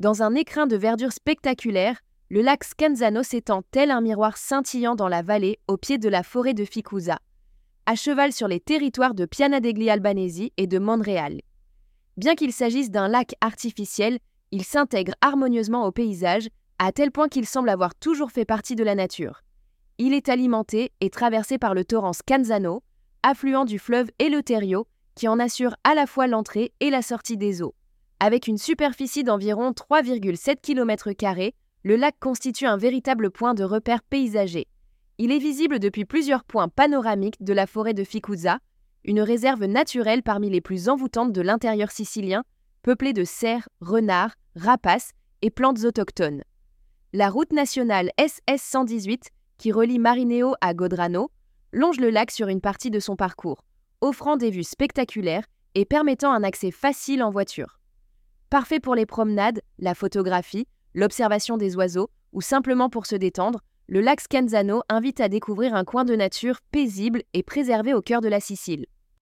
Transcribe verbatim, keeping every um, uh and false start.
Dans un écrin de verdure spectaculaire, le lac Scanzano s'étend tel un miroir scintillant dans la vallée au pied de la forêt de Ficusa, à cheval sur les territoires de Piana degli Albanesi et de Monreale. Bien qu'il s'agisse d'un lac artificiel, il s'intègre harmonieusement au paysage, à tel point qu'il semble avoir toujours fait partie de la nature. Il est alimenté et traversé par le torrent Scanzano, affluent du fleuve Eleuterio, qui en assure à la fois l'entrée et la sortie des eaux. Avec une superficie d'environ trois virgule sept kilomètres carrés, le lac constitue un véritable point de repère paysager. Il est visible depuis plusieurs points panoramiques de la forêt de Ficusa, une réserve naturelle parmi les plus envoûtantes de l'intérieur sicilien, peuplée de cerfs, renards, rapaces et plantes autochtones. La route nationale S S cent dix-huit, qui relie Marineo à Godrano, longe le lac sur une partie de son parcours, offrant des vues spectaculaires et permettant un accès facile en voiture. Parfait pour les promenades, la photographie, l'observation des oiseaux ou simplement pour se détendre, le lac Scanzano invite à découvrir un coin de nature paisible et préservé au cœur de la Sicile.